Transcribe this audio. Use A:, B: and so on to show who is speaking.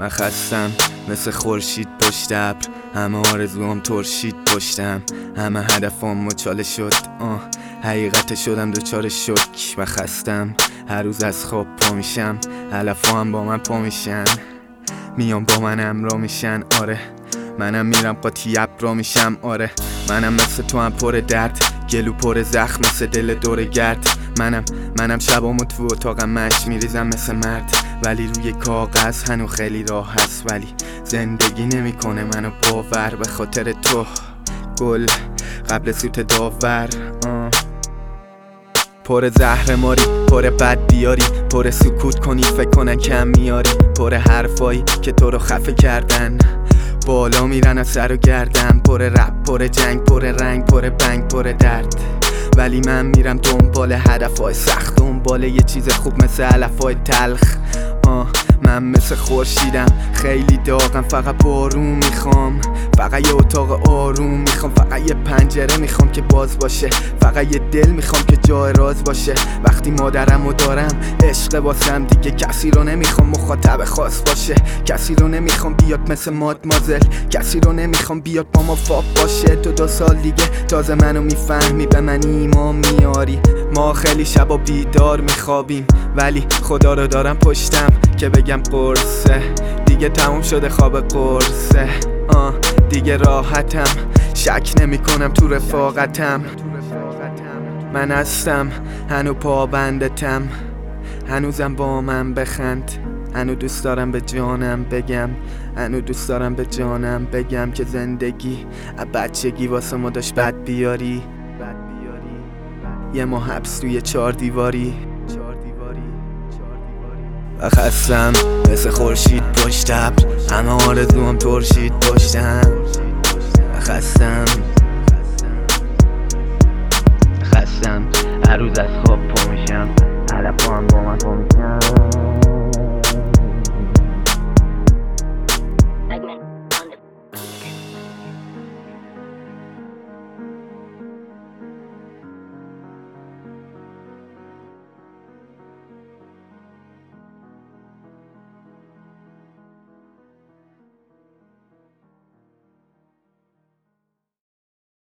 A: من خستم مثل خورشید پشت ابر، همه آرزوام ترشید پشتم، همه هدفام مچاله شد. حقیقت شدم دوچار شک و خستم. هر روز از خواب پا میشم، علفا هم با من پا میشن، میان با من همراه میشن. آره منم میرم قاطی ابرا میشم. آره منم مثل تو هم پر درد، گلو پر زخم مثل دل دور گرد. منم شبامو تو اتاقم مشت میریزم مثل مرد، ولی روی کاغذ هنو خیلی راه هست، ولی زندگی نمیکنه منو باور. به خاطر تو گل قبل سوت داور، پر زهر ماری، پر بد بیاری، پر سکوت کنی فکر کنن کم میاری، پر حرفایی که تو رو خفه کردن بالا میرن از سر و گردن، پر رپ، پر جنگ، پر رنگ، پر بنگ، پر درد. ولی من میرم دنبال هدفهای سخت، دنبال یه چیز خوب مثل علفهای تلخ. من مثل خورشیدم خیلی داغم، فقط بارون میخوام، فقط یه اتاق آروم میخوام، فقط یه پنجره میخوام که باز باشه، فقط یه دل میخوام که جای راز باشه. وقتی مادرمو دارم عشق واسم دیگه کسی رو نمیخوام مخاطب خاص باشه، کسی رو نمیخوام بیاد مثل مادمازل، کسی رو نمیخوام بیاد با ما فاق باشه. تو 2 سال دیگه تازه منو میفهمی، به من ایمان میاری. ما خیلی شبا بیدار میخوابیم، ولی خدا رو دارم پشتم که بگم قرصه، دیگه تموم شده خواب قرصه. دیگه راحتم، شک نمی کنم تو رفاقتم. من هستم هنو پابندتم، هنوزم با من بخند، هنو دوست دارم به جانم بگم، هنو دوست دارم به جانم بگم که زندگی بچگی واسه ما داشت بد بیاری. یه ما حبس توی 4 دیواری و خستم مثل خورشید پشت ابر، همه آرزوام ترشید پشتم. خستم هر روز از خواب پا میشم، علفا هم با من پا میشن.